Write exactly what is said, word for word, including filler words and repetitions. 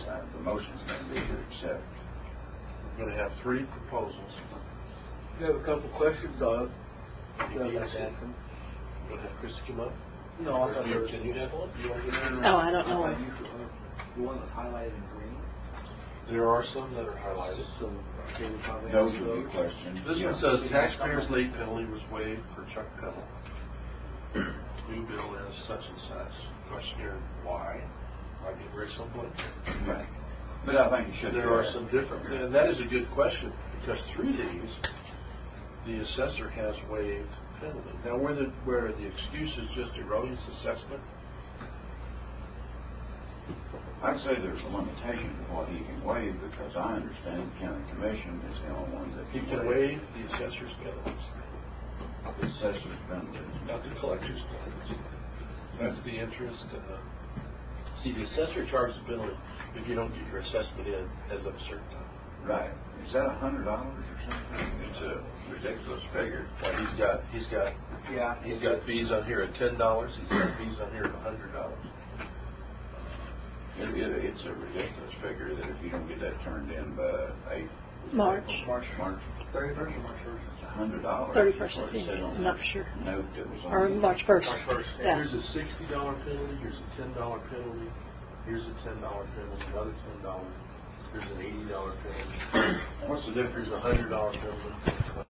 uh, the motion's going to be to accept. We're going to have three proposals. You have a couple questions on it. You I'd need like to to ask them. Want to have Chris come up? No, I thought you, there was- Can you handle it? You want to get in? Oh, I don't know. I thought you could, uh, The one that's highlighted in green. There are some that are highlighted. So, can you probably Those answer are the questions. This Yeah. one says taxpayers' late penalty was waived for Chuck Peddle. New bill as such and such. Question here, why? Might be very simple. Right. But I think it should There be are that. some different, and that is a good question, because through these, the assessor has waived penalty. Now, where the, where the excuse is just erroneous assessment, I'd say there's a limitation to what he can waive, because I understand the county commission is the only one that he can waive the assessor's penalties, the assessor's penalties. not the collector's penalties. That's the interest. Uh, see, the assessor charges a penalty if you don't get your assessment in as of a certain time. Right. Is that a hundred dollars or something? It's a ridiculous figure. Like he's got, he's got, Yeah. he's got fees on here at ten dollars. He's got fees on here at a hundred dollars. It, it, it's a ridiculous figure that if you don't get that turned in by eight March. March, March thirty-first or March first? it's a hundred dollars. thirty-first, I think. I'm not sure. Note that was on Or the- March first. March first. Yeah. Here's a sixty dollar penalty. Here's a ten dollar penalty. Here's a ten dollar penalty. Another ten dollars. Here's an eighty dollar penalty. What's the difference? Here's a hundred dollar penalty.